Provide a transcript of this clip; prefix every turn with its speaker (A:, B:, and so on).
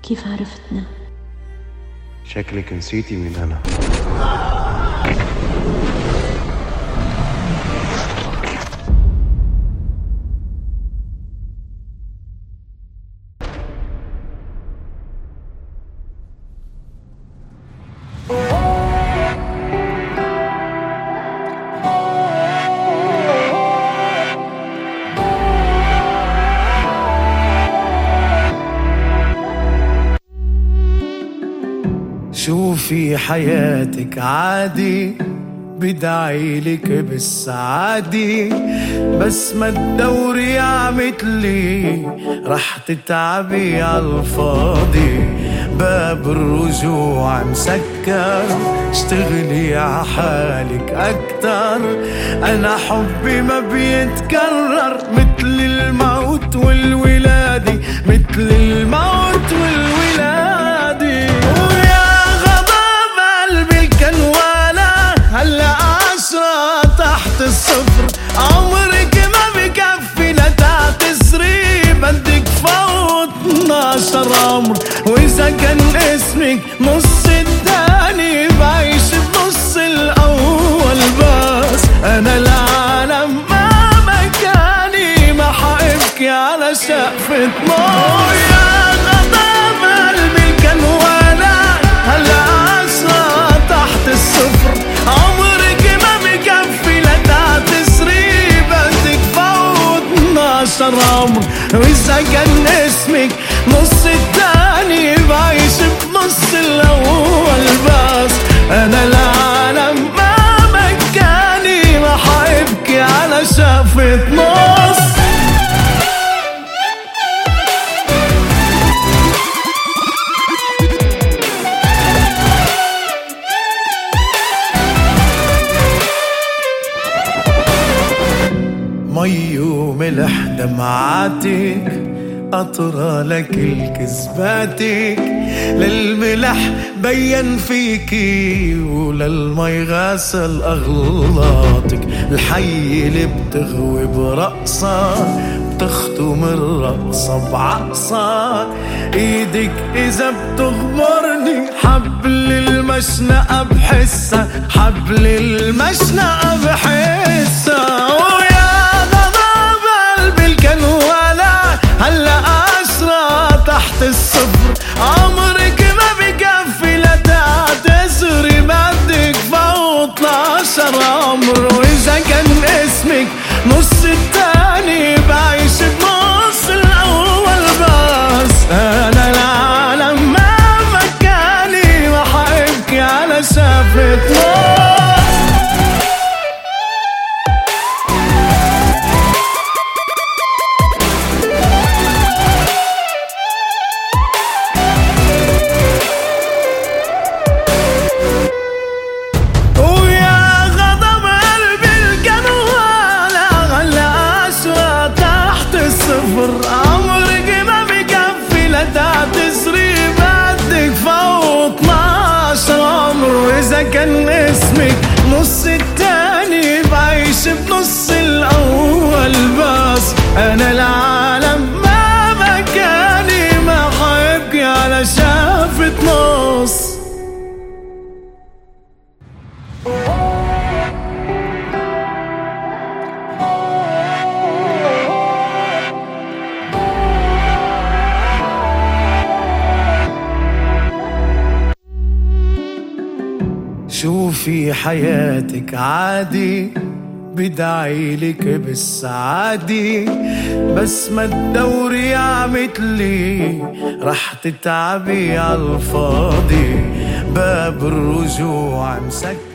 A: كيف عرفتنا؟
B: شكلك نسيتي مين أنا.
C: شوفي حياتك عادي، بدعيلك بالسعادة، بس ما تدوري عمتلي رح تتعبي عالفاضي. باب الرجوع مسكر، اشتغلي عحالك اكتر. انا حبي ما بيتكرر، مثل الموت والولادة، مثل الموت والولادة. ويا غضب قلبي كان ولا هلا 10 تحت الصفر. عمرك ما بكفي لتعتذري، بدك فوت 12 عمر. واذا كان اسمك نص الثاني، بعيش بنص الاول. بس انا العالم ما مكاني، ما حابكي على شقفة نور. يا غضب قلبي كان ولا هلا 10 تحت الصفر. عمرك ما بكفي لتعتذري، بدك فوت 12 عمر. واذا كان اسمك نص الثاني، بعيش بنص الاول. بس انا العالم ما مكاني، ما حابكي على شقفة نص. مي وملح دمعاتك، أطرى لك الكذباتك. للملح بين فيكي، وللمي غاسل أغلاطك. الحي اللي بتغوي برقصة، بتختم الرقصة بعقصة. ايدك إذا بتغمرني، حبل المشنقة بحسها، حبل المشنقة بحسها. كان ولا هلا 10 تحت الصفر. عمرك ما بكفي لتعتذري، بدك فوت 12 عمر. واذا كان اسمك نص الثاني، بعيش بنص الاول. بس انا العالم ما مكاني، ما حابكي على شقفة نور. عمرك ما بكفي لتعتذري، بدك فوت 12 عمر. واذا كان اسمك نص الثاني، بعيش بنص الاول. بس انا العالم ما مكاني، ما حابكي على شقفة نص. شوفي حياتك عادي، بدعيلك بالسعادة، بس ما تدوري عمتلي رح تتعبي عالفاضي. باب الرجوع مسكر.